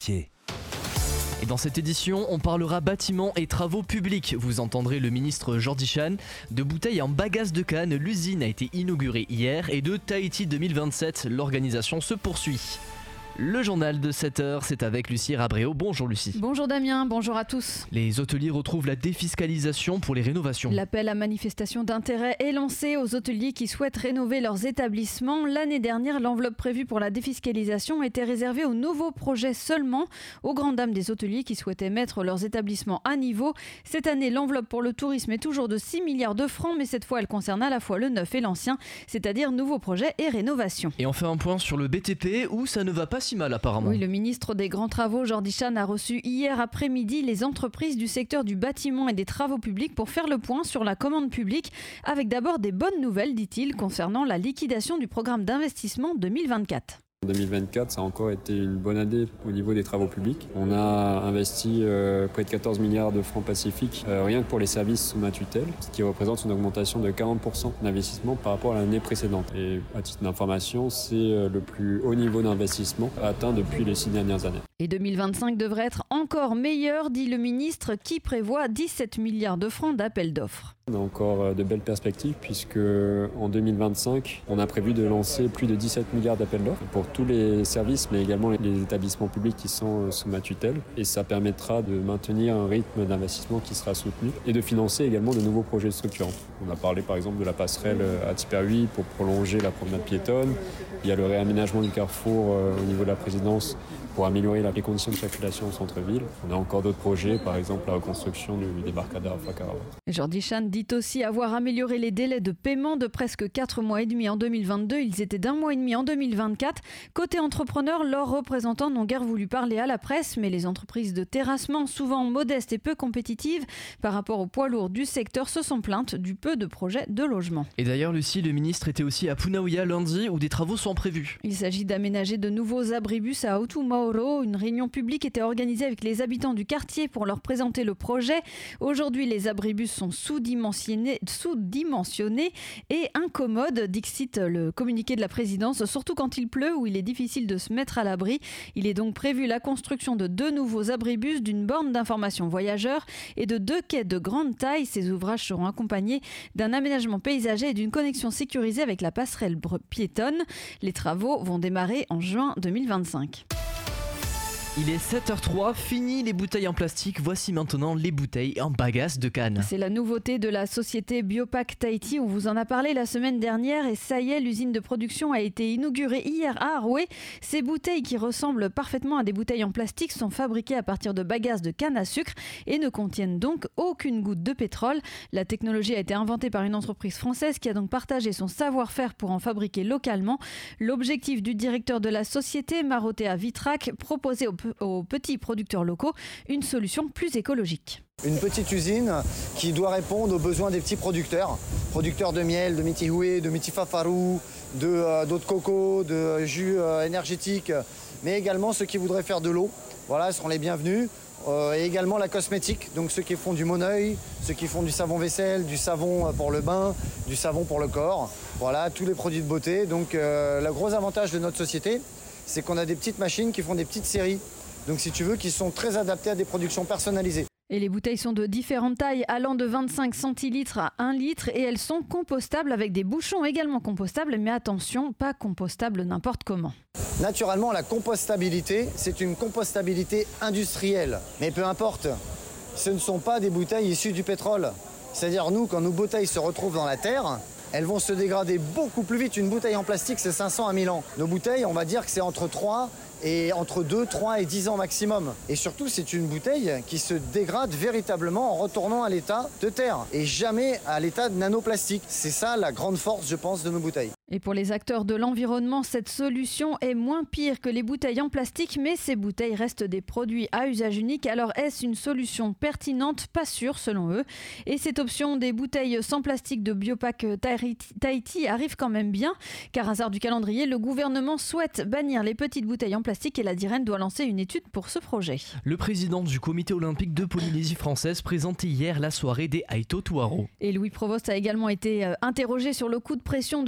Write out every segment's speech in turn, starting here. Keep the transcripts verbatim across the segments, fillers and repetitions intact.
métiers. Et dans cette édition, on parlera bâtiments et travaux publics. Vous entendrez le ministre Jordi Chan. De bouteilles en bagasse de Cannes, l'usine a été inaugurée hier et de Tahiti deux mille vingt-sept, l'organisation se poursuit. Le journal de sept heures, c'est avec Lucie Rabréau. Bonjour Lucie. Bonjour Damien, bonjour à tous. Les hôteliers retrouvent la défiscalisation pour les rénovations. L'appel à manifestation d'intérêt est lancé aux hôteliers qui souhaitent rénover leurs établissements. L'année dernière, l'enveloppe prévue pour la défiscalisation était réservée aux nouveaux projets seulement, aux grandes dames des hôteliers qui souhaitaient mettre leurs établissements à niveau. Cette année, l'enveloppe pour le tourisme est toujours de six milliards de francs, mais cette fois, elle concerne à la fois le neuf et l'ancien, c'est-à-dire nouveaux projets et rénovations. Et on fait un point sur le B T P où ça ne va pas si mal apparemment. Oui, le ministre des Grands Travaux, Jordi Chan, a reçu hier après-midi les entreprises du secteur du bâtiment et des travaux publics pour faire le point sur la commande publique, avec d'abord des bonnes nouvelles, dit-il, concernant la liquidation du programme d'investissement deux mille vingt-quatre. deux mille vingt-quatre, ça a encore été une bonne année au niveau des travaux publics. On a investi euh, près de quatorze milliards de francs pacifiques, euh, rien que pour les services sous ma tutelle, ce qui représente une augmentation de quarante pour cent d'investissement par rapport à l'année précédente. Et à titre d'information, c'est euh, le plus haut niveau d'investissement atteint depuis les six dernières années. Et deux mille vingt-cinq devrait être encore meilleur, dit le ministre, qui prévoit dix-sept milliards de francs d'appel d'offres. On a encore de belles perspectives puisque en deux mille vingt-cinq, on a prévu de lancer plus de dix-sept milliards d'appels d'offres pour tous les services, mais également les établissements publics qui sont sous ma tutelle. Et ça permettra de maintenir un rythme d'investissement qui sera soutenu et de financer également de nouveaux projets structurants. On a parlé par exemple de la passerelle à Tiperui pour prolonger la promenade piétonne. Il y a le réaménagement du carrefour au niveau de la présidence pour améliorer les conditions de circulation au centre-ville. On a encore d'autres projets, par exemple la reconstruction du débarcadère à Fakara. Jordi Chan dit aussi avoir amélioré les délais de paiement de presque quatre mois et demi en deux mille vingt-deux. Ils étaient d'un mois et demi en deux mille vingt-quatre. Côté entrepreneurs, leurs représentants n'ont guère voulu parler à la presse, mais les entreprises de terrassement, souvent modestes et peu compétitives par rapport aux poids lourds du secteur, se sont plaintes du peu de projets de logement. Et d'ailleurs, Lucie, le ministre était aussi à Punaouia lundi où des travaux sont prévus. Il s'agit d'aménager de nouveaux abribus à Otumaoro. Une réunion publique était organisée avec les habitants du quartier pour leur présenter le projet. Aujourd'hui, les abribus sont sous-dimensionnés, sous-dimensionnés et incommodes, dixit le communiqué de la présidence, surtout quand il pleut où il est difficile de se mettre à l'abri. Il est donc prévu la construction de deux nouveaux abribus, d'une borne d'information voyageurs et de deux quais de grande taille. Ces ouvrages seront accompagnés d'un aménagement paysager et d'une connexion sécurisée avec la passerelle piétonne. Les travaux vont démarrer en juin deux mille vingt-cinq. Il est sept heures zéro trois, fini les bouteilles en plastique, voici maintenant les bouteilles en bagasse de Cannes. C'est la nouveauté de la société Biopac Tahiti, on vous en a parlé la semaine dernière et ça y est, l'usine de production a été inaugurée hier à Aroué. Ces bouteilles qui ressemblent parfaitement à des bouteilles en plastique sont fabriquées à partir de bagasses de canne à sucre et ne contiennent donc aucune goutte de pétrole. La technologie a été inventée par une entreprise française qui a donc partagé son savoir-faire pour en fabriquer localement. L'objectif du directeur de la société, Marotea Vitrac, proposer aux aux petits producteurs locaux une solution plus écologique. Une petite usine qui doit répondre aux besoins des petits producteurs, producteurs de miel, de mitihoué, de mitifafarou, de, euh, d'eau de coco, de jus euh, énergétique, mais également ceux qui voudraient faire de l'eau. Voilà, seront les bienvenus. Euh, et également la cosmétique, donc ceux qui font du Moneuil, ceux qui font du savon vaisselle, du savon pour le bain, du savon pour le corps. Voilà, tous les produits de beauté. Donc euh, le gros avantage de notre société, c'est qu'on a des petites machines qui font des petites séries. Donc si tu veux, qui sont très adaptés à des productions personnalisées. Et les bouteilles sont de différentes tailles, allant de vingt-cinq centilitres à un litre et elles sont compostables avec des bouchons également compostables, mais attention, pas compostables n'importe comment. Naturellement, la compostabilité, c'est une compostabilité industrielle. Mais peu importe, ce ne sont pas des bouteilles issues du pétrole. C'est-à-dire nous, quand nos bouteilles se retrouvent dans la terre, elles vont se dégrader beaucoup plus vite. Une bouteille en plastique, c'est cinq cents à mille ans. Nos bouteilles, on va dire que c'est entre trois et entre deux, trois et dix ans maximum. Et surtout, c'est une bouteille qui se dégrade véritablement en retournant à l'état de terre et jamais à l'état de nanoplastique. C'est ça la grande force, je pense, de nos bouteilles. Et pour les acteurs de l'environnement, cette solution est moins pire que les bouteilles en plastique, mais ces bouteilles restent des produits à usage unique. Alors est-ce une solution pertinente? Pas sûr selon eux. Et cette option des bouteilles sans plastique de Biopac Tahiti arrive quand même bien, car hasard du calendrier, le gouvernement souhaite bannir les petites bouteilles en plastique et la DIREN doit lancer une étude pour ce projet. Le président du comité olympique de Polynésie française présentait hier la soirée des Aito Tuaro. Et Louis Provost a également été interrogé sur le coup de pression de Moetai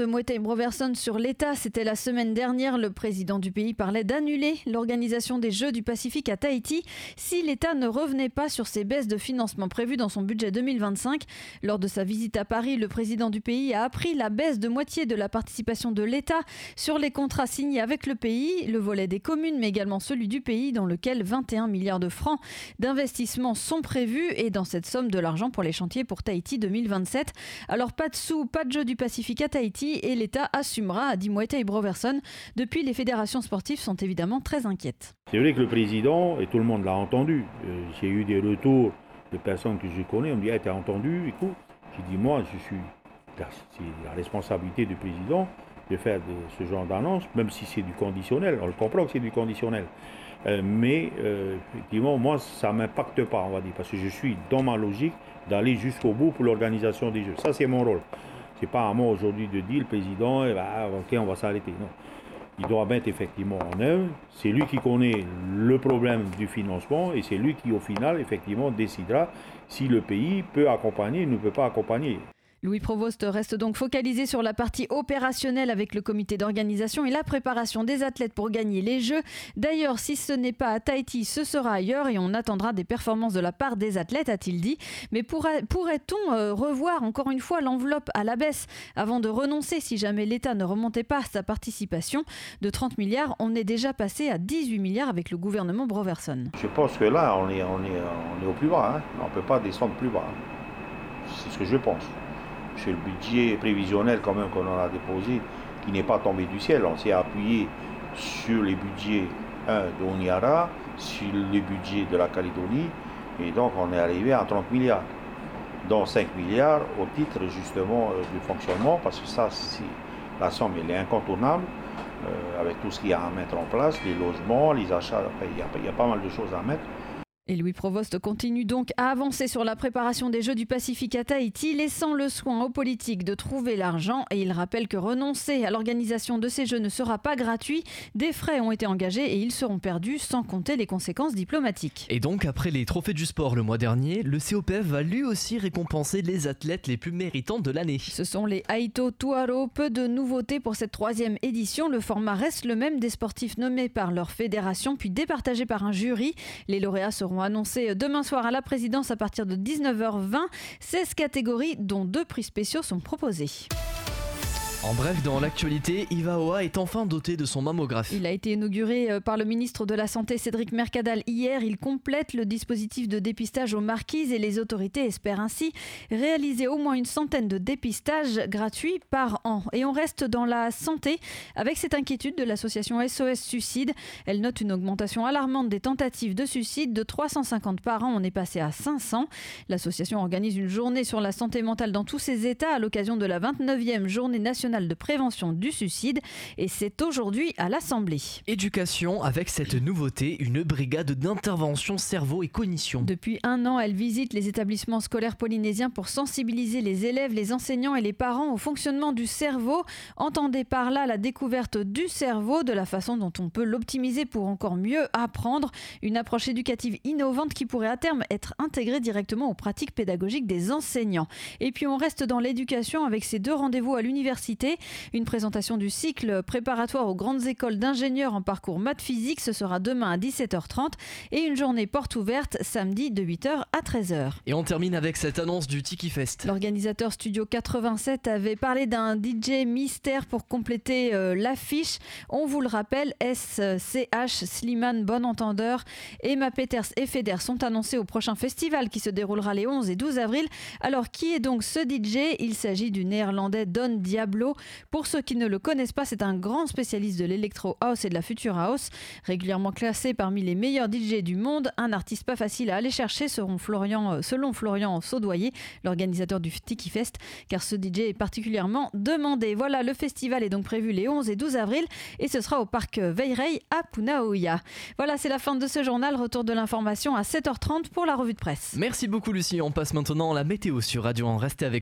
Broverson sur l'État, c'était la semaine dernière. Le président du pays parlait d'annuler l'organisation des Jeux du Pacifique à Tahiti si l'État ne revenait pas sur ses baisses de financement prévues dans son budget deux mille vingt-cinq. Lors de sa visite à Paris, le président du pays a appris la baisse de moitié de la participation de l'État sur les contrats signés avec le pays, le volet des communes, mais également celui du pays dans lequel vingt et un milliards de francs d'investissement sont prévus et dans cette somme de l'argent pour les chantiers pour Tahiti deux mille vingt-sept. Alors pas de sous, pas de Jeux du Pacifique à Tahiti et l'État assumera, a dit Moetai Broverson. Depuis, les fédérations sportives sont évidemment très inquiètes. C'est vrai que le président, et tout le monde l'a entendu, euh, j'ai eu des retours de personnes que je connais, on me dit ah, « t'as entendu ?» Écoute, j'ai dit « moi, je suis, c'est la responsabilité du président de faire de, ce genre d'annonce, même si c'est du conditionnel, on le comprend que c'est du conditionnel. Euh, mais euh, effectivement, moi, ça ne m'impacte pas, on va dire, parce que je suis dans ma logique d'aller jusqu'au bout pour l'organisation des Jeux. Ça, c'est mon rôle. Ce n'est pas à moi aujourd'hui de dire, le président, eh ben, ok, on va s'arrêter. Non. Il doit mettre effectivement en œuvre. C'est lui qui connaît le problème du financement et c'est lui qui, au final, effectivement, décidera si le pays peut accompagner ou ne peut pas accompagner. Louis Provost reste donc focalisé sur la partie opérationnelle avec le comité d'organisation et la préparation des athlètes pour gagner les Jeux. D'ailleurs, si ce n'est pas à Tahiti, ce sera ailleurs et on attendra des performances de la part des athlètes, a-t-il dit. Mais pourrait, pourrait-on revoir encore une fois l'enveloppe à la baisse avant de renoncer si jamais l'État ne remontait pas sa participation de trente milliards? On est déjà passé à dix-huit milliards avec le gouvernement Broverson. Je pense que là, on est, on est, on est au plus bas. Hein. On ne peut pas descendre plus bas. C'est ce que je pense. C'est le budget prévisionnel quand même qu'on a déposé, qui n'est pas tombé du ciel. On s'est appuyé sur les budgets un, de Honiara, sur les budgets de la Calédonie, et donc on est arrivé à trente milliards, dont cinq milliards au titre justement du fonctionnement, parce que ça, c'est, la somme elle est incontournable, euh, avec tout ce qu'il y a à mettre en place, les logements, les achats, après, il y a, il y a pas mal de choses à mettre. Et Louis Provost continue donc à avancer sur la préparation des Jeux du Pacifique à Tahiti, laissant le soin aux politiques de trouver l'argent. Et il rappelle que renoncer à l'organisation de ces Jeux ne sera pas gratuit. Des frais ont été engagés et ils seront perdus, sans compter les conséquences diplomatiques. Et donc, après les trophées du sport le mois dernier, le C O P F va lui aussi récompenser les athlètes les plus méritants de l'année. Ce sont les Aito Tuaro. Peu de nouveautés pour cette troisième édition. Le format reste le même, des sportifs nommés par leur fédération, puis départagés par un jury. Les lauréats seront annoncés demain soir à la présidence à partir de dix-neuf heures vingt. seize catégories dont deux prix spéciaux sont proposés. En bref, dans l'actualité, Ivaoa est enfin doté de son mammographe. Il a été inauguré par le ministre de la Santé Cédric Mercadal hier. Il complète le dispositif de dépistage aux marquises et les autorités espèrent ainsi réaliser au moins une centaine de dépistages gratuits par an. Et on reste dans la santé avec cette inquiétude de l'association S O S Suicide. Elle note une augmentation alarmante des tentatives de suicide. De trois cent cinquante par an, on est passé à cinq cents. L'association organise une journée sur la santé mentale dans tous ses états à l'occasion de la vingt-neuvième journée nationale de prévention du suicide et c'est aujourd'hui à l'Assemblée. Éducation avec cette nouveauté, une brigade d'intervention cerveau et cognition. Depuis un an, elle visite les établissements scolaires polynésiens pour sensibiliser les élèves, les enseignants et les parents au fonctionnement du cerveau. Entendez par là la découverte du cerveau, de la façon dont on peut l'optimiser pour encore mieux apprendre. Une approche éducative innovante qui pourrait à terme être intégrée directement aux pratiques pédagogiques des enseignants. Et puis on reste dans l'éducation avec ces deux rendez-vous à l'université. Une présentation du cycle préparatoire aux grandes écoles d'ingénieurs en parcours maths physique, ce sera demain à dix-sept heures trente et une journée porte ouverte samedi de huit heures à treize heures. Et on termine avec cette annonce du Tiki Fest. L'organisateur Studio quatre-vingt-sept avait parlé d'un D J mystère pour compléter euh, l'affiche. On vous le rappelle, S C H, Slimane, Bon Entendeur, Emma Peters et Feder sont annoncés au prochain festival qui se déroulera les onze et douze avril. Alors qui est donc ce D J ? Il s'agit du néerlandais Don Diablo. Pour ceux qui ne le connaissent pas, c'est un grand spécialiste de l'électro house et de la future house. Régulièrement classé parmi les meilleurs D J du monde, un artiste pas facile à aller chercher selon Florian, selon Florian Saudoyer, l'organisateur du Tiki Fest, car ce D J est particulièrement demandé. Voilà, le festival est donc prévu les onze et douze avril et ce sera au parc Veirei à Punaoia. Voilà, c'est la fin de ce journal. Retour de l'information à sept heures trente pour la revue de presse. Merci beaucoup Lucie, on passe maintenant à la météo sur Radio un. Restez avec